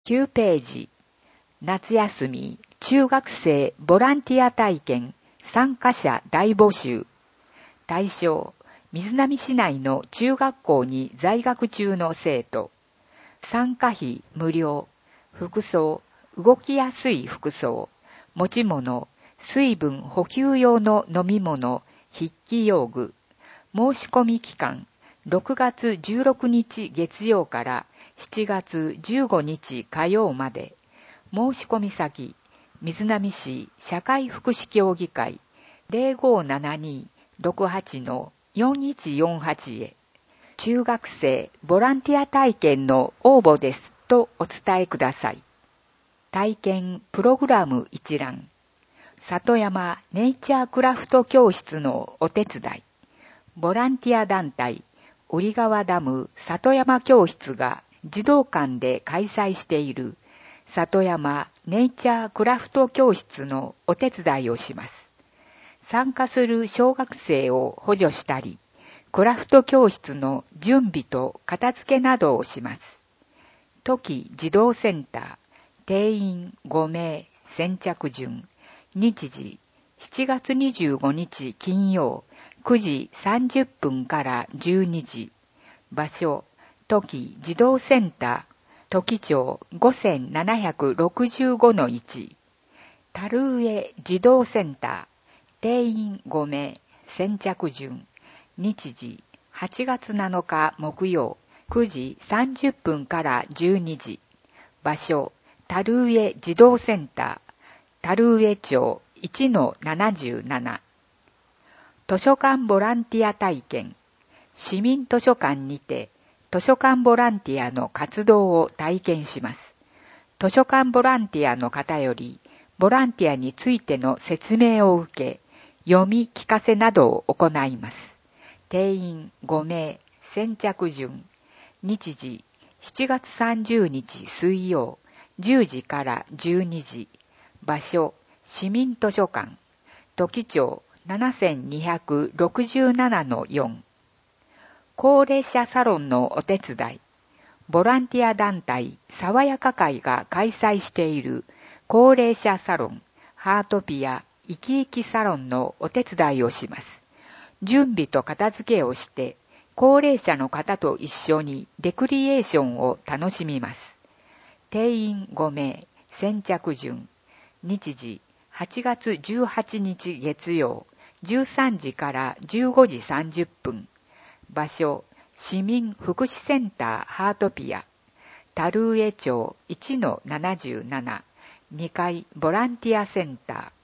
9ページ、夏休み中学生ボランティア体験参加者大募集。対象、瑞浪市内の中学校に在学中の生徒。参加費無料。服装、動きやすい服装。持ち物、水分補給用の飲み物、筆記用具。申し込み期間、6月16日月曜から7月15日火曜まで。申し込み先、瑞浪市社会福祉協議会 0572-68-4148 へ。中学生ボランティア体験の応募ですとお伝えください。体験プログラム一覧。里山ネイチャークラフト教室のお手伝い。ボランティア団体折川ダム里山教室が児童館で開催している里山ネイチャークラフト教室のお手伝いをします。参加する小学生を補助したり、クラフト教室の準備と片付けなどをします。時児童センター、定員5名、先着順。日時、7月25日金曜、9時30分から12時。場所、時児童センター、時町 5765-1。樽上児童センター、定員5名、先着順。日時、8月7日木曜、9時30分から12時。場所、樽上児童センター、樽上町 1-77。図書館ボランティア体験。市民図書館にて、図書館ボランティアの活動を体験します。図書館ボランティアの方より、ボランティアについての説明を受け、読み聞かせなどを行います。定員5名、先着順。日時、7月30日水曜、10時から12時。場所、市民図書館。時町 7267-4。高齢者サロンのお手伝い。ボランティア団体爽やか会が開催している高齢者サロンハートピア生き生きサロンのお手伝いをします。準備と片付けをして高齢者の方と一緒にレクリエーションを楽しみます。定員5名、先着順。日時、8月18日月曜、13時から15時30分。場所、市民福祉センターハートピア、樽上町 1-77、2階ボランティアセンター。